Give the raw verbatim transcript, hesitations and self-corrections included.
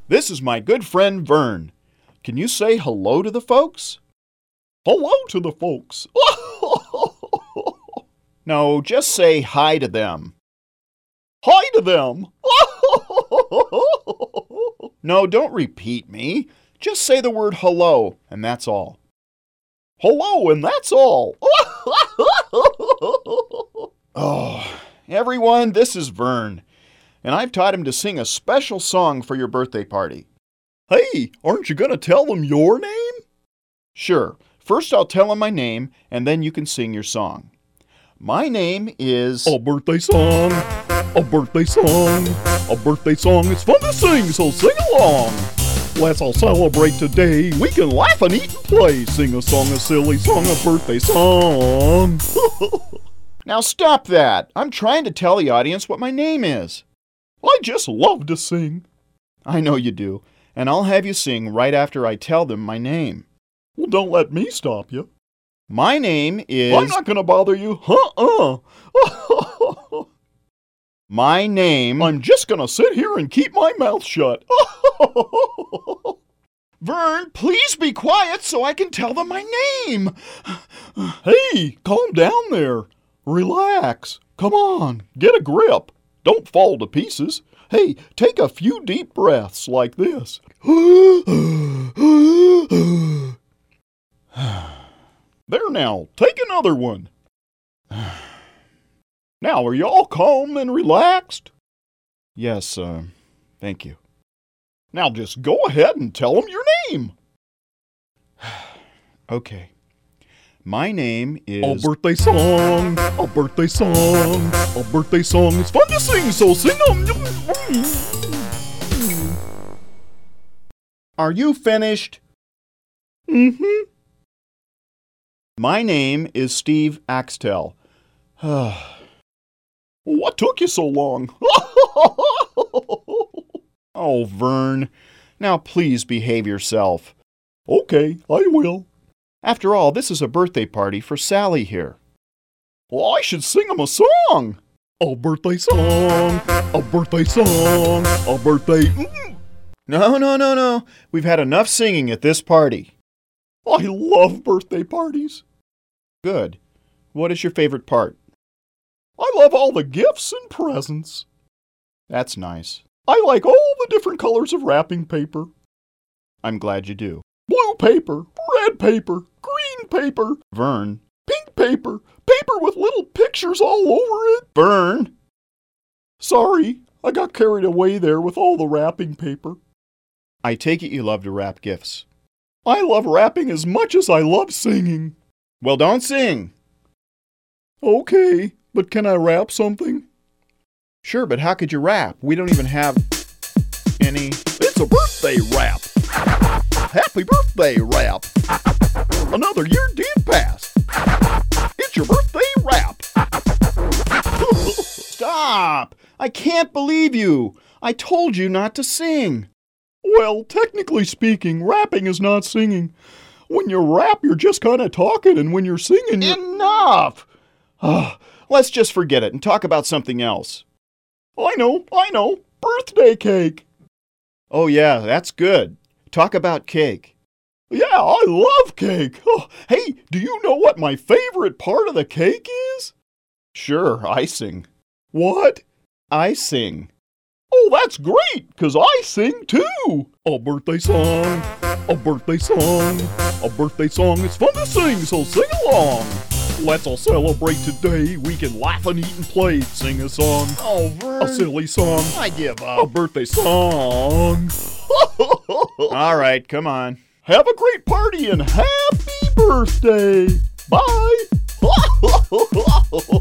This is my good friend Vern. Can you say hello to the folks? Hello to the folks. No, just say hi to them. Hi to them. No, don't repeat me. Just say the word hello, and that's all. Hello, and that's all. Oh, everyone, this is Vern, and I've taught him to sing a special song for your birthday party. Hey, aren't you going to tell them your name? Sure. First I'll tell him my name, and then you can sing your song. My name is... A birthday song, a birthday song, a birthday song. It's fun to sing, so sing along. Let's all celebrate today. We can laugh and eat and play. Sing a song, a silly song, a birthday song. Now stop that. I'm trying to tell the audience what my name is. I just love to sing. I know you do, and I'll have you sing right after I tell them my name. Well, don't let me stop you. My name is... I'm not going to bother you. Uh-uh. My name... I'm just going to sit here and keep my mouth shut. Vern, please be quiet so I can tell them my name. Hey, calm down there. Relax. Come on, get a grip. Don't fall to pieces. Hey, take a few deep breaths like this. There now, take another one. Now, are you all calm and relaxed? Yes, uh, thank you. Now just go ahead and tell them your name. Okay. My name is... A birthday song, a birthday song, a birthday song. It's fun to sing, so sing them. Are you finished? Mm-hmm. My name is Steve Axtell. What took you so long? Oh, Vern. Now please behave yourself. Okay, I will. After all, this is a birthday party for Sally here. Well, I should sing him a song. A birthday song, a birthday song, a birthday... Mm. No, no, no, no. We've had enough singing at this party. I love birthday parties. Good. What is your favorite part? I love all the gifts and presents. That's nice. I like all the different colors of wrapping paper. I'm glad you do. Blue paper, red paper, green paper, Vern. pink paper, paper with little pictures all over it. Vern! Sorry, I got carried away there with all the wrapping paper. I take it you love to wrap gifts. I love rapping as much as I love singing. Well, don't sing. Okay, but can I rap something? Sure, but how could you rap? We don't even have any... It's a birthday rap. Happy birthday rap. Another year did pass. It's your birthday rap. Stop! I can't believe you. I told you not to sing. Well, technically speaking, rapping is not singing. When you rap, you're just kind of talking, and when you're singing, you're... Enough! Oh, let's just forget it and talk about something else. I know, I know. Birthday cake. Oh yeah, that's good. Talk about cake. Yeah, I love cake. Oh, hey, do you know what my favorite part of the cake is? Sure, icing. What? Icing. Oh, that's great, because I sing too. A birthday song, a birthday song, a birthday song. It's fun to sing, so sing along. Let's all celebrate today. We can laugh and eat and play. Sing a song. Oh, Vern. A silly song. I give A up. birthday song. All right, come on. Have a great party and happy birthday. Bye.